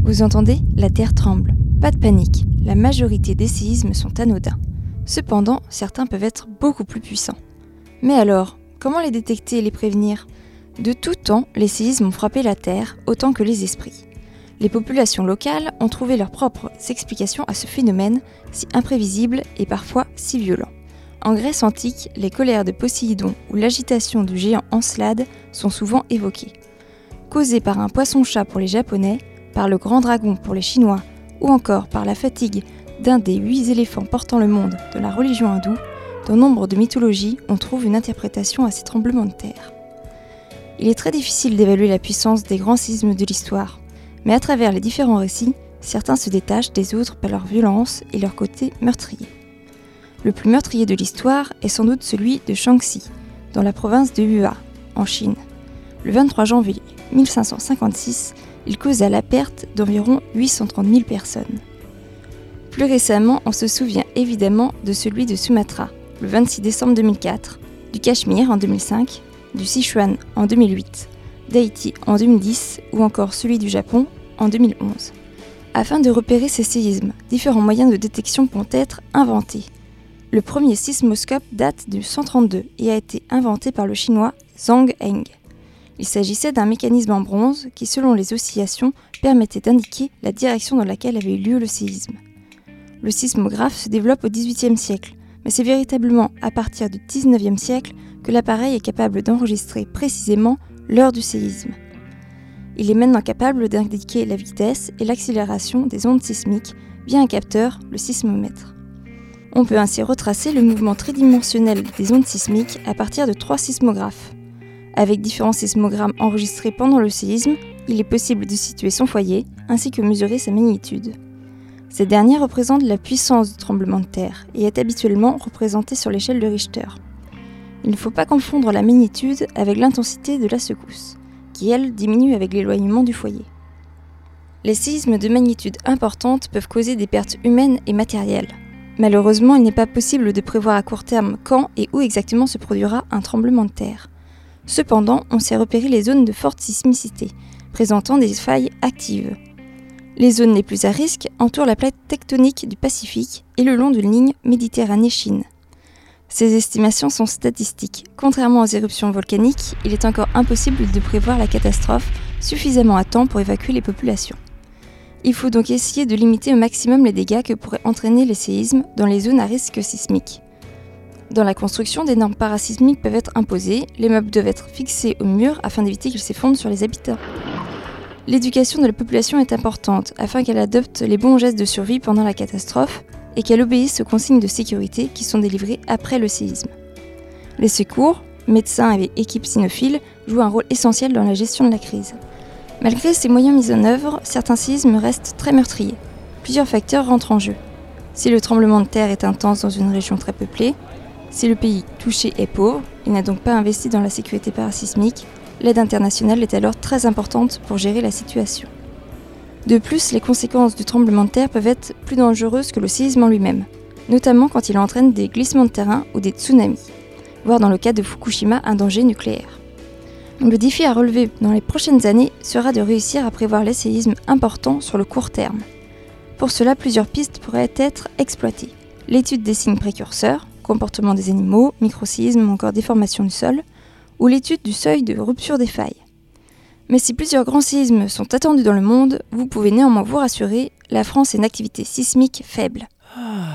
Vous entendez ? La terre tremble. Pas de panique, la majorité des séismes sont anodins. Cependant, certains peuvent être beaucoup plus puissants. Mais alors, comment les détecter et les prévenir ? De tout temps, les séismes ont frappé la terre autant que les esprits. Les populations locales ont trouvé leurs propres explications à ce phénomène si imprévisible et parfois si violent. En Grèce antique, les colères de Poséidon ou l'agitation du géant Encelade sont souvent évoquées. Causées par un poisson-chat pour les Japonais, par le grand dragon pour les Chinois, ou encore par la fatigue d'un des 8 éléphants portant le monde de la religion hindoue, dans nombre de mythologies, on trouve une interprétation à ces tremblements de terre. Il est très difficile d'évaluer la puissance des grands séismes de l'histoire, mais à travers les différents récits, certains se détachent des autres par leur violence et leur côté meurtrier. Le plus meurtrier de l'histoire est sans doute celui de Shaanxi, dans la province de Hua, en Chine. Le 23 janvier 1556, il causa la perte d'environ 830 000 personnes. Plus récemment, on se souvient évidemment de celui de Sumatra, le 26 décembre 2004, du Cachemire en 2005, du Sichuan en 2008, d'Haïti en 2010 ou encore celui du Japon en 2011. Afin de repérer ces séismes, différents moyens de détection pourront être inventés. Le premier sismoscope date de 132 et a été inventé par le chinois Zhang Heng. Il s'agissait d'un mécanisme en bronze qui, selon les oscillations, permettait d'indiquer la direction dans laquelle avait eu lieu le séisme. Le sismographe se développe au XVIIIe siècle, mais c'est véritablement à partir du XIXe siècle que l'appareil est capable d'enregistrer précisément l'heure du séisme. Il est maintenant capable d'indiquer la vitesse et l'accélération des ondes sismiques via un capteur, le sismomètre. On peut ainsi retracer le mouvement tridimensionnel des ondes sismiques à partir de 3 sismographes. Avec différents sismogrammes enregistrés pendant le séisme, il est possible de situer son foyer ainsi que mesurer sa magnitude. Cette dernière représente la puissance du tremblement de terre et est habituellement représentée sur l'échelle de Richter. Il ne faut pas confondre la magnitude avec l'intensité de la secousse, qui elle diminue avec l'éloignement du foyer. Les séismes de magnitude importante peuvent causer des pertes humaines et matérielles. Malheureusement, il n'est pas possible de prévoir à court terme quand et où exactement se produira un tremblement de terre. Cependant, on sait repérer les zones de forte sismicité, présentant des failles actives. Les zones les plus à risque entourent la plaque tectonique du Pacifique et le long d'une ligne Méditerranée-Chine. Ces estimations sont statistiques. Contrairement aux éruptions volcaniques, il est encore impossible de prévoir la catastrophe suffisamment à temps pour évacuer les populations. Il faut donc essayer de limiter au maximum les dégâts que pourraient entraîner les séismes dans les zones à risque sismique. Dans la construction, des normes parasismiques peuvent être imposées, les meubles doivent être fixés au mur afin d'éviter qu'ils s'effondrent sur les habitants. L'éducation de la population est importante afin qu'elle adopte les bons gestes de survie pendant la catastrophe et qu'elle obéisse aux consignes de sécurité qui sont délivrées après le séisme. Les secours, médecins et équipes cynophiles jouent un rôle essentiel dans la gestion de la crise. Malgré ces moyens mis en œuvre, certains séismes restent très meurtriers. Plusieurs facteurs rentrent en jeu. Si le tremblement de terre est intense dans une région très peuplée, si le pays touché est pauvre, il n'a donc pas investi dans la sécurité parasismique, l'aide internationale est alors très importante pour gérer la situation. De plus, les conséquences du tremblement de terre peuvent être plus dangereuses que le séisme en lui-même, notamment quand il entraîne des glissements de terrain ou des tsunamis, voire dans le cas de Fukushima, un danger nucléaire. Le défi à relever dans les prochaines années sera de réussir à prévoir les séismes importants sur le court terme. Pour cela, plusieurs pistes pourraient être exploitées. L'étude des signes précurseurs, comportement des animaux, microséismes ou encore déformation du sol, ou l'étude du seuil de rupture des failles. Mais si plusieurs grands séismes sont attendus dans le monde, vous pouvez néanmoins vous rassurer, la France a une activité sismique faible.